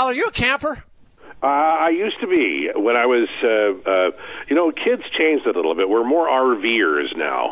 Al, are you a camper? I used to be when I was, kids changed it a little bit. We're more RVers now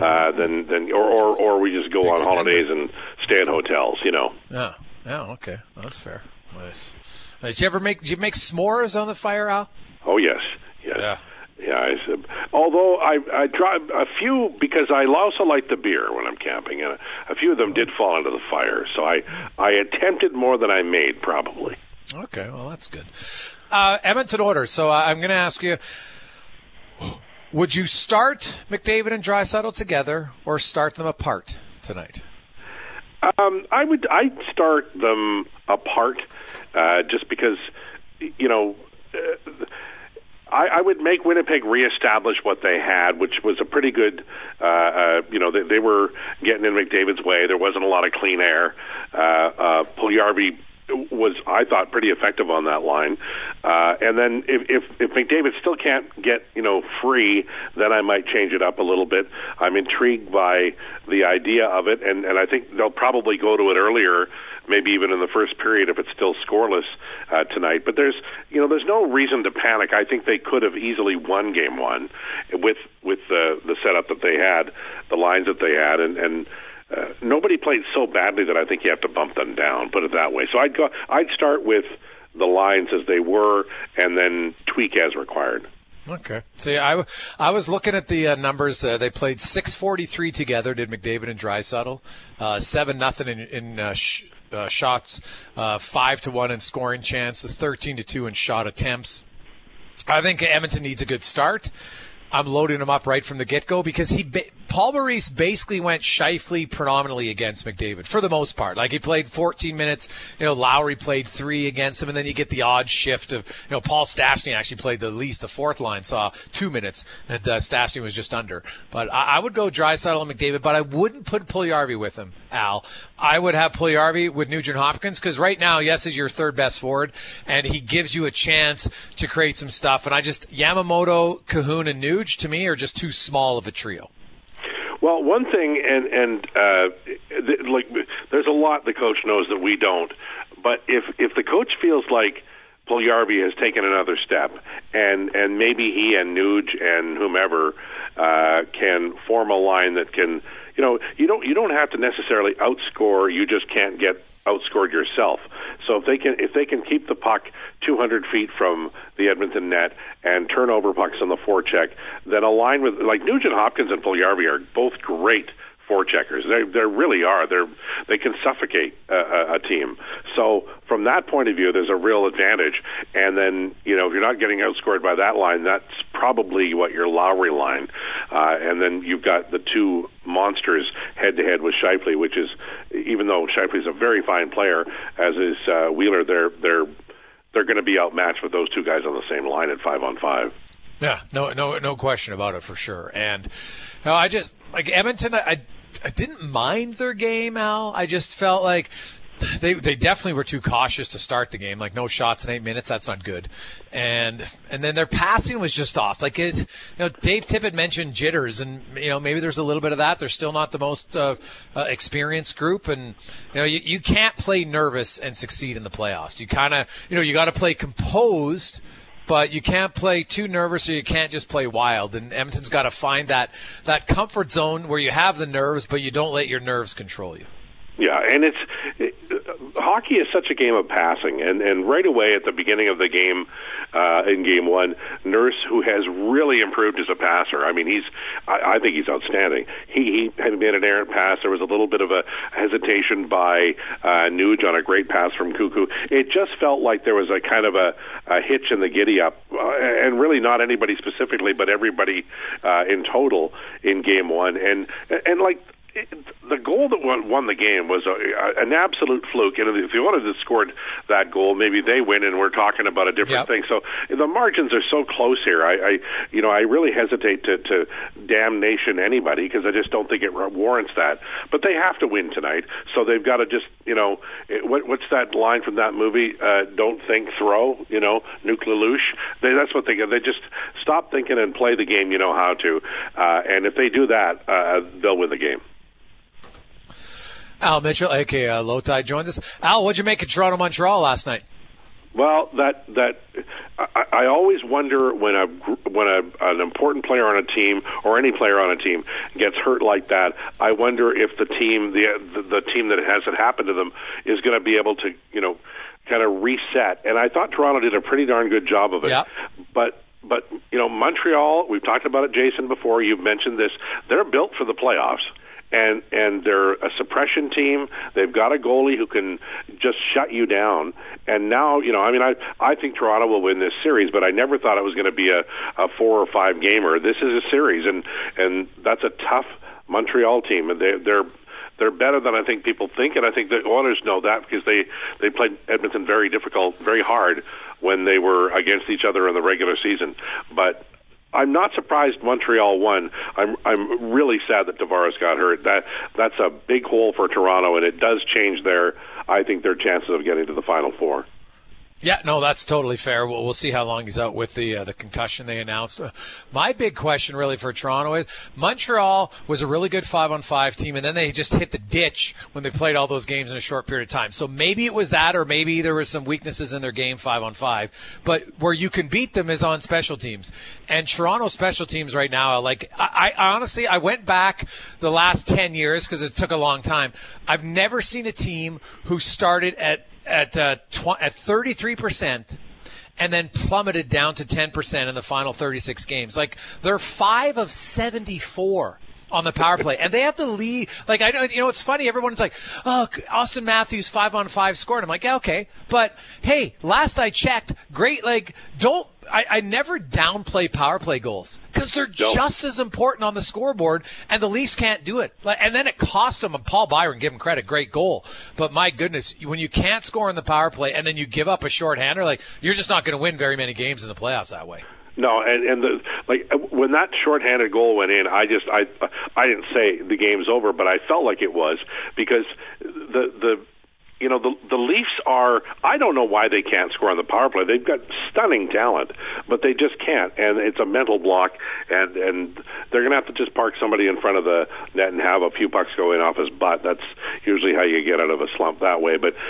or we just go on holidays and stay in hotels. Yeah. Okay, that's fair. Nice. Did you make s'mores on the fire, Al? Oh yes. Yeah. Yeah, although I tried a few because I also like the beer when I'm camping, and a few of them did fall into the fire. So I attempted more than I made, probably. Okay, well, that's good. Edmonton Oilers. So I'm going to ask you, would you start McDavid and Draisaitl together or start them apart tonight? I'd start them apart just because, I would make Winnipeg reestablish what they had, which was a pretty good, they were getting in McDavid's way. There wasn't a lot of clean air. Puljujarvi was, I thought, pretty effective on that line. And then if McDavid still can't get, free, then I might change it up a little bit. I'm intrigued by the idea of it, and I think they'll probably go to it earlier, maybe even in the first period if it's still scoreless tonight. But there's no reason to panic. I think they could have easily won Game 1 with the setup that they had, the lines that they had, and nobody played so badly that I think you have to bump them down, put it that way. So I'd start with the lines as they were and then tweak as required. Okay. See, I was looking at the numbers. They played 6:43 together, did McDavid and Draisaitl. 7-0 in shots, 5-1 in scoring chances, 13-2 in shot attempts. I think Edmonton needs a good start. I'm loading him up right from the get-go because Paul Maurice basically went Scheifele predominantly against McDavid for the most part. Like, he played 14 minutes. Lowry played 3 against him, and then you get the odd shift of, Paul Stastny actually played the least. The fourth line saw 2 minutes, and Stastny was just under. But I would go Draisaitl and McDavid, but I wouldn't put Puljujarvi with him, Al. I would have Puljujarvi with Nugent Hopkins because right now, yes, he's your third best forward, and he gives you a chance to create some stuff. And Yamamoto, Cahoon, and Nuge, to me, are just too small of a trio. Well, one thing, there's a lot the coach knows that we don't. But if the coach feels like Puljujarvi has taken another step, and maybe he and Nuge and whomever can form a line that can, you don't have to necessarily outscore. You just can't get outscored yourself. So if they can keep the puck 200 feet from the Edmonton net and turn over pucks on the forecheck, then a line with like Nugent Hopkins and Puljujarvi are both great forecheckers. They really are. They can suffocate a team. So from that point of view, there's a real advantage. And then if you're not getting outscored by that line, that's probably your Lowry line. And then you've got the two monsters head to head with Scheifele, which is, even though Scheifele's a very fine player, as is Wheeler, they're going to be outmatched with those two guys on the same line at 5-on-5. Yeah, no question about it for sure. And I just Edmonton. I didn't mind their game, Al. I just felt like they definitely were too cautious to start the game. Like, no shots in 8 minutes, that's not good. And then their passing was just off. Like, Dave Tippett mentioned jitters, and maybe there's a little bit of that. They're still not the most experienced group, and you can't play nervous and succeed in the playoffs. You kind of you got to play composed. But you can't play too nervous, or you can't just play wild. And Edmonton's got to find that comfort zone where you have the nerves, but you don't let your nerves control you. Yeah, and hockey is such a game of passing, and right away at the beginning of the game, in Game 1, Nurse, who has really improved as a passer. I mean, I think he's outstanding. He had made an errant pass. There was a little bit of a hesitation by Nuge on a great pass from Cuckoo. It just felt like there was a kind of a hitch in the giddy up, and really not anybody specifically, but everybody in total in Game 1, and the goal that won the game was an absolute fluke, and if you wanted to scored that goal, maybe they win, and we're talking about a different thing. So the margins are so close here. I really hesitate to damnation anybody because I just don't think it warrants that. But they have to win tonight, so they've got to just what's that line from that movie? Don't think, throw. Nuke Lelouch. That's what they just stop thinking and play the game. You know how to, and if they do that, they'll win the game. Al Mitchell, a.k.a. Lowtide, joined us. Al, what'd you make of Toronto-Montreal last night? Well, I always wonder when an important player on a team or any player on a team gets hurt like that. I wonder if the team that has it happen to them is going to be able to kind of reset. And I thought Toronto did a pretty darn good job of it. Yeah. But Montreal, we've talked about it, Jason, before. You've mentioned this. They're built for the playoffs. And they're a suppression team. They've got a goalie who can just shut you down. And now, I think Toronto will win this series, but I never thought it was going to be a 4 or 5 gamer. This is a series, and that's a tough Montreal team. And they're better than I think people think, and I think the Oilers know that because they played Edmonton very hard when they were against each other in the regular season. But I'm not surprised Montreal won. I'm really sad that Tavares got hurt. That's a big hole for Toronto, and it does change their chances of getting to the Final Four. Yeah, no, that's totally fair. We'll see how long he's out with the concussion they announced. My big question really for Toronto is Montreal was a really good 5-on-5 team, and then they just hit the ditch when they played all those games in a short period of time. So maybe it was that, or maybe there was some weaknesses in their game 5-on-5. But where you can beat them is on special teams. And Toronto special teams right now, I honestly, I went back the last 10 years because it took a long time. I've never seen a team who started at 33% and then plummeted down to 10% in the final 36 games. Like, they're 5 of 74 on the power play, and they have the lead. Like, I know, it's funny. Everyone's like, "Oh, Austin Matthews 5-on-5 scored." I'm like, "Yeah, okay," but hey, last I checked, great. Like, I never downplay power play goals because they're just as important on the scoreboard, and the Leafs can't do it. And then it cost them, and Paul Byron, give him credit, great goal. But my goodness, when you can't score in the power play and then you give up a shorthander, you're just not going to win very many games in the playoffs that way. No, and when that shorthanded goal went in, I didn't say the game's over, but I felt like it was because the Leafs are, I don't know why they can't score on the power play. They've got stunning talent, but they just can't, and it's a mental block, and they're going to have to just park somebody in front of the net and have a few pucks go in off his butt. That's usually how you get out of a slump that way, but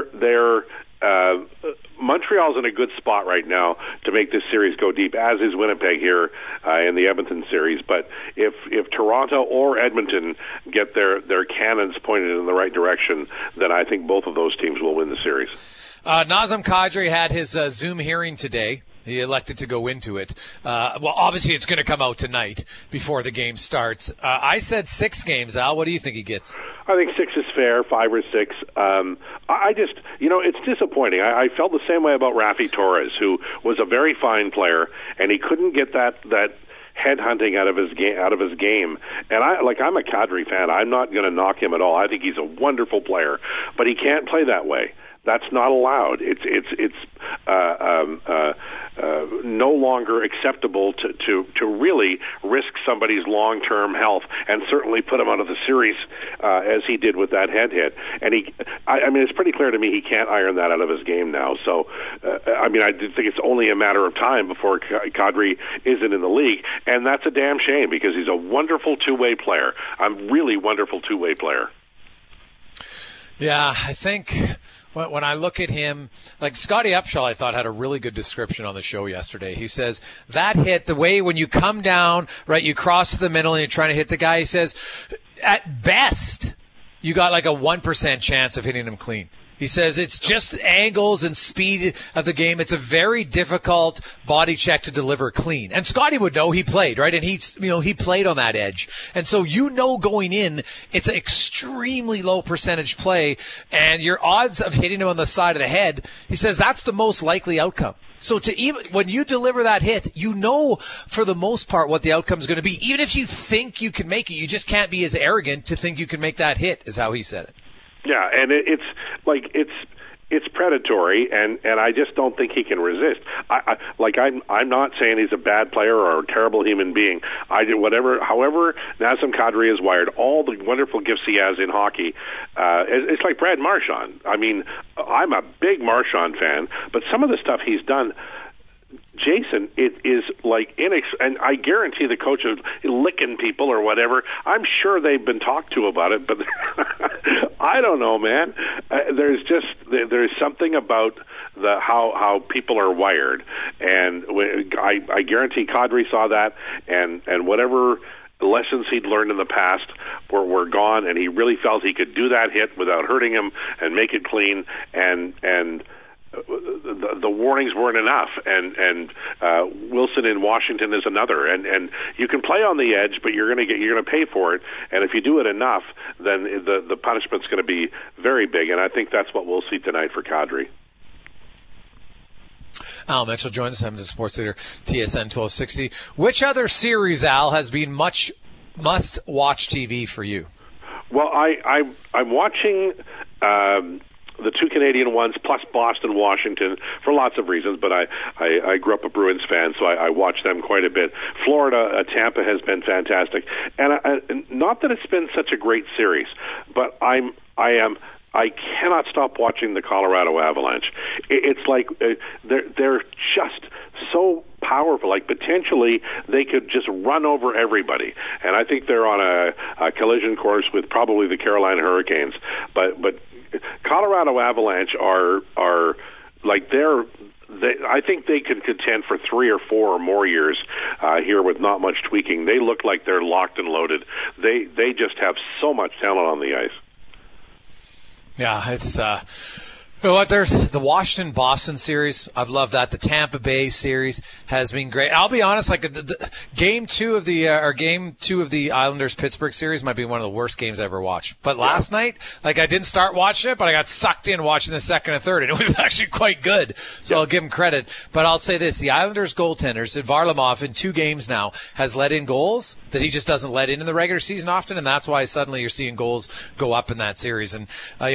Montreal's in a good spot right now to make this series go deep, as is Winnipeg here in the Edmonton series. But if Toronto or Edmonton get their cannons pointed in the right direction, then I think both of those teams will win the series. Nazem Kadri had his Zoom hearing today. He elected to go into it. Well, obviously it's going to come out tonight before the game starts. I said 6 games, Al. What do you think he gets? I think 6 is fair, 5 or 6. I just, it's disappointing. I felt the same way about Rafi Torres, who was a very fine player, and he couldn't get that headhunting out of his game. And I'm a Kadri fan. I'm not going to knock him at all. I think he's a wonderful player, but he can't play that way. That's not allowed. It's no longer acceptable to really risk somebody's long-term health, and certainly put him out of the series as he did with that head hit. And it's pretty clear to me he can't iron that out of his game now. So, I think it's only a matter of time before Kadri isn't in the league, and that's a damn shame because he's a wonderful two-way player. A really wonderful two-way player. Yeah, I think when I look at him, like Scotty Upshall, I thought had a really good description on the show yesterday. He says that hit, the way when you come down, right, you cross to the middle and you're trying to hit the guy, he says, at best, you got like a 1% chance of hitting him clean. He says it's just angles and speed of the game. It's a very difficult body check to deliver clean. And Scotty would know, he played, right? And he played on that edge. And so going in, it's an extremely low percentage play, and your odds of hitting him on the side of the head, he says that's the most likely outcome. So when you deliver that hit, for the most part what the outcome is going to be. Even if you think you can make it, you just can't be as arrogant to think you can make that hit, is how he said it. Yeah, and it's predatory, and I just don't think he can resist. I'm not saying he's a bad player or a terrible human being. However Nazem Kadri is wired, all the wonderful gifts he has in hockey, it's like Brad Marchand. I'm a big Marchand fan, but some of the stuff he's done Jason, it is like and I guarantee the coach is licking people or whatever. I'm sure they've been talked to about it, but I don't know, man. There's something about how people are wired, and I guarantee Kadri saw that, and whatever lessons he'd learned in the past were gone, and he really felt he could do that hit without hurting him and make it clean, and the warnings weren't enough, and Wilson in Washington is another, and you can play on the edge, but you're going to pay for it, and if you do it enough, then the punishment's going to be very big, and I think that's what we'll see tonight for Kadri. Al Mitchell joins us, Edmonton Sports Leader, TSN 1260. Which other series, Al, has been much must-watch TV for you? Well, I'm watching the two Canadian ones, plus Boston, Washington, for lots of reasons, but I grew up a Bruins fan, so I watch them quite a bit. Florida, Tampa has been fantastic. And not that it's been such a great series, but I cannot stop watching the Colorado Avalanche. It's like they're just so powerful. Like potentially they could just run over everybody. And I think they're on a collision course with probably the Carolina Hurricanes. But Colorado Avalanche are like I think they can contend for 3 or 4 or more years here with not much tweaking. They look like they're locked and loaded. They just have so much talent on the ice. Yeah, it's you know what? There's the Washington-Boston series. I've loved that. The Tampa Bay series has been great. I'll be honest, like the game two of the Islanders-Pittsburgh series might be one of the worst games I ever watched. But last night, like I didn't start watching it, but I got sucked in watching the second and third, and it was actually quite good. So I'll give him credit. But I'll say this: the Islanders goaltenders, Varlamov, in 2 games now has let in goals that he just doesn't let in the regular season often, and that's why suddenly you're seeing goals go up in that series. And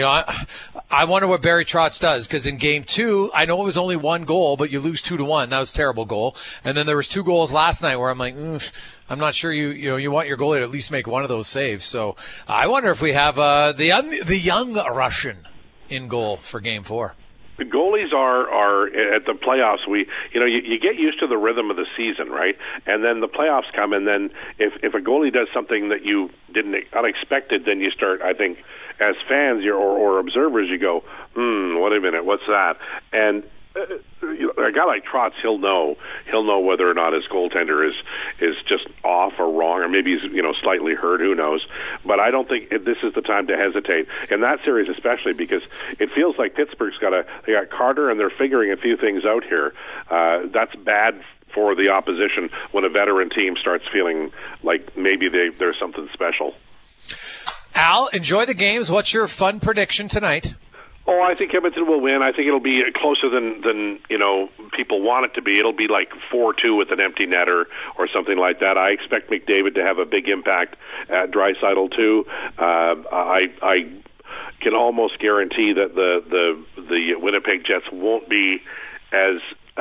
I wonder what Barry Trotz does, because in game 2, I know it was only 1 goal, but you lose 2-1. That was a terrible goal. And then there was 2 goals last night where I'm like, I'm not sure you want your goalie to at least make one of those saves. So I wonder if we have the young Russian in goal for game 4. The goalies are at the playoffs. You get used to the rhythm of the season, right? And then the playoffs come, and then if a goalie does something that you didn't unexpected, then you start, I think, as fans or observers, you go, wait a minute, what's that? And a guy like Trotz, he'll know whether or not his goaltender is just off or wrong, or maybe he's slightly hurt. Who knows? But I don't think this is the time to hesitate in that series, especially because it feels like Pittsburgh's they got Carter and they're figuring a few things out here. That's bad for the opposition when a veteran team starts feeling like maybe there's something special. Al, enjoy the games. What's your fun prediction tonight? Oh, I think Edmonton will win. I think it'll be closer than people want it to be. It'll be like 4-2 with an empty netter or something like that. I expect McDavid to have a big impact at Draisaitl too. I can almost guarantee that the Winnipeg Jets won't be as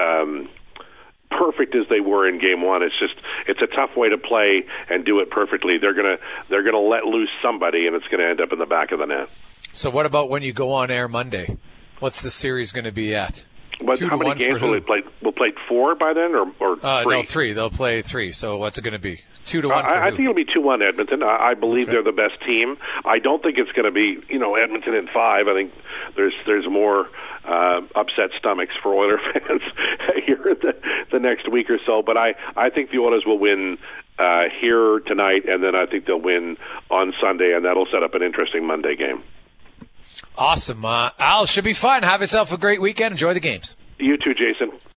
perfect as they were in game 1. It's a tough way to play and do it perfectly. They're gonna let loose somebody, and it's gonna end up in the back of the net. So what about when you go on air Monday? What's the series going to be at? How many games will they play? We'll play 4 by then, or 3? No, 3. They'll play 3. So what's it going to be? 2-1 for I think it'll be 2-1 Edmonton. I believe they're the best team. I don't think it's going to be Edmonton in 5. I think there's more upset stomachs for Oilers fans here in the next week or so. But I think the Oilers will win here tonight, and then I think they'll win on Sunday, and that'll set up an interesting Monday game. Awesome. Al, should be fun. Have yourself a great weekend. Enjoy the games. You too, Jason.